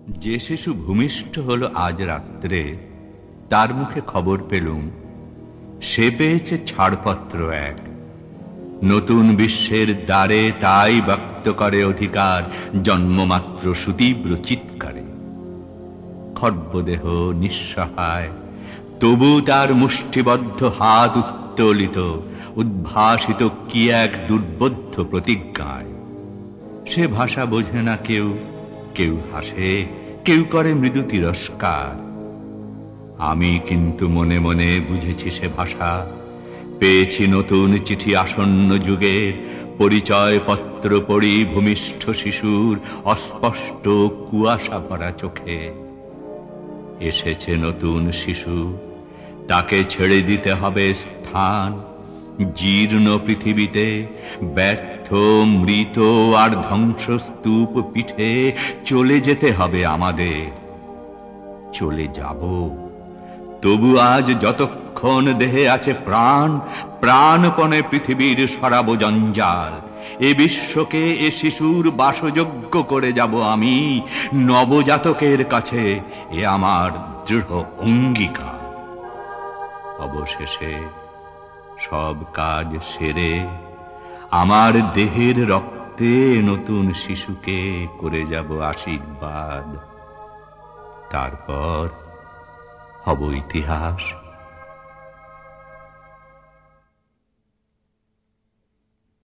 যে শিশু ভূমিষ্ঠ হলো আজ রাত্রে, তার মুখে খবর পেলুম সে পেয়েছে ছাড়পত্র এক। নতুন বিশ্বের দ্বারে তাই ব্যক্ত করে অধিকার জন্মমাত্র সুতীব্র চিৎকারে। খর্বদেহ নিঃসহায়, তবু তার মুষ্টিবদ্ধ হাত উত্তোলিত, উদ্ভাসিত কি এক দুর্বোধ্য প্রতিজ্ঞায়। সে ভাষা বোঝে না কেউ, কেউ হাসে, কেউ করে মৃদু তিরস্কার। আমি কিন্তু মনে মনে বুঝেছি সে ভাষা। পেয়েছি নতুন চিঠি আসন্ন যুগের, পরিচয় পত্র পড়ি ভূমিষ্ঠ শিশুর অস্পষ্ট কুয়াশা ভরা চোখে। এসেছে নতুন শিশু, তাকে ছেড়ে দিতে হবে স্থান। জীর্ণ পৃথিবীতে ব্যর্থ, মৃত আর ধ্বংসস্তূপ পিঠে চলে যেতে হবে আমাদের। চলে যাব, তবু আজ যতক্ষণ দেহে আছে প্রাণ, প্রাণপণে পৃথিবীর সরাব জঞ্জাল। এ বিশ্বকে এ শিশুর বাসযোগ্য করে যাব আমি, নবজাতকের কাছে এ আমার দৃঢ় অঙ্গীকার। অবশেষে সব কাজ সেরে আমার দেহের রক্তে নতুন শিশুকে করে যাব আশীর্বাদ। তারপর হব ইতিহাস।